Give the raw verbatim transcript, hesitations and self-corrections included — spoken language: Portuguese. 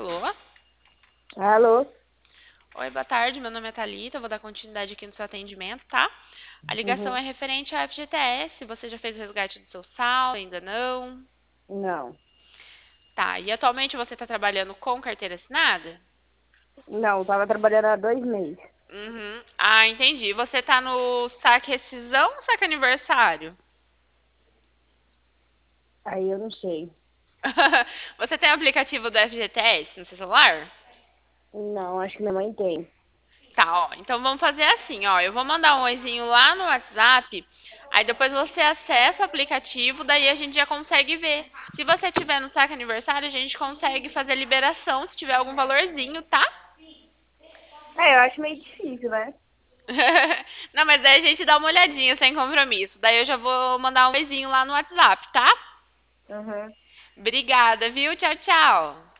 Alô? Alô? Oi, boa tarde. Meu nome é Thalita. Eu vou dar continuidade aqui no seu atendimento, tá? A ligação Uhum. é referente à F G T S. Você já fez o resgate do seu saldo? Ainda não? Não. Tá. E atualmente você está trabalhando com carteira assinada? Não, tava trabalhando há dois meses. Uhum. Ah, entendi. Você tá no saque rescisão ou saque aniversário? Aí eu não sei. Você tem o aplicativo do F G T S no seu celular? Não, acho que minha mãe tem. Tá, ó. Então vamos fazer assim, ó. Eu vou mandar um oizinho lá no WhatsApp. Aí depois você acessa o aplicativo, daí a gente já consegue ver. Se você tiver no saque aniversário, a gente consegue fazer a liberação se tiver algum valorzinho, tá? É, eu acho meio difícil, né? Não, mas daí a gente dá uma olhadinha sem compromisso. Daí eu já vou mandar um oizinho lá no WhatsApp, tá? Uhum. Obrigada, viu? Tchau, tchau.